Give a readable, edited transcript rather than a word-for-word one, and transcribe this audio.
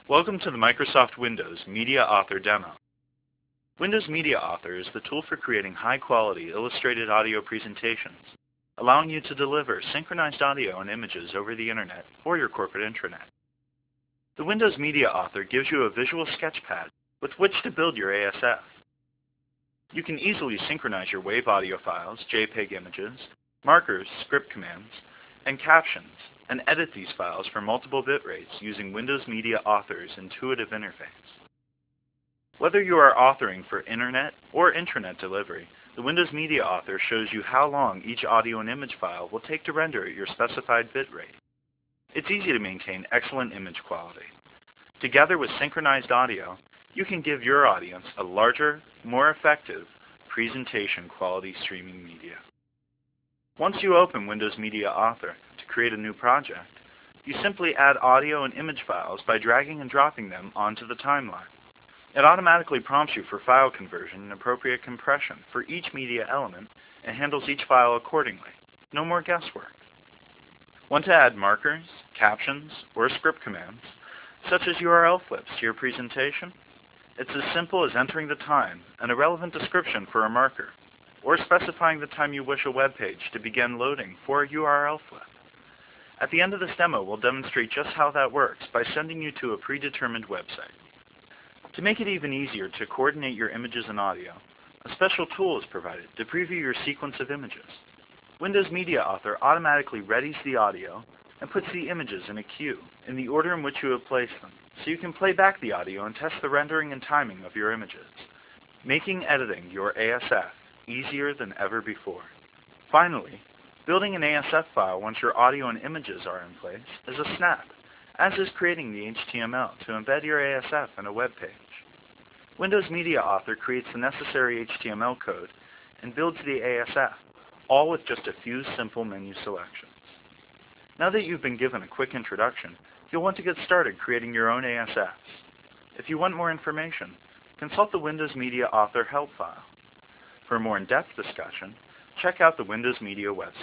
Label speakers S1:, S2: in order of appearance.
S1: Welcome to the Microsoft Windows Media Author demo. Windows Media Author is the tool for creating high-quality illustrated audio presentations, allowing you to deliver synchronized audio and images over the Internet or your corporate intranet. The Windows Media Author gives you a visual sketchpad with which to build your ASF. You can easily synchronize your WAV audio files, JPEG images, markers, script commands, and captions, and edit these files for multiple bit rates using Windows Media Author's intuitive interface. Whether you are authoring for Internet or intranet delivery, the Windows Media Author shows you how long each audio and image file will take to render at your specified bit rate. It's easy to maintain excellent image quality. Together with synchronized audio, you can give your audience a larger, more effective presentation quality streaming media. Once you open Windows Media Author to create a new project, you simply add audio and image files by dragging and dropping them onto the timeline. It automatically prompts you for file conversion and appropriate compression for each media element and handles each file accordingly. No more guesswork. Want to add markers, captions, or script commands, such as URL flips to your presentation? It's as simple as entering the time and a relevant description for a marker, or specifying the time you wish a web page to begin loading for a URL flip. At the end of this demo, we'll demonstrate just how that works by sending you to a predetermined website. To make it even easier to coordinate your images and audio, a special tool is provided to preview your sequence of images. Windows Media Author automatically readies the audio and puts the images in a queue in the order in which you have placed them, so you can play back the audio and test the rendering and timing of your images, making editing your ASF easier than ever before. Finally, building an ASF file once your audio and images are in place is a snap, as is creating the HTML to embed your ASF in a web page. Windows Media Author creates the necessary HTML code and builds the ASF, all with just a few simple menu selections. Now that you've been given a quick introduction, you'll want to get started creating your own ASFs. If you want more information, consult the Windows Media Author help file. For a more in-depth discussion, check out the Windows Media website.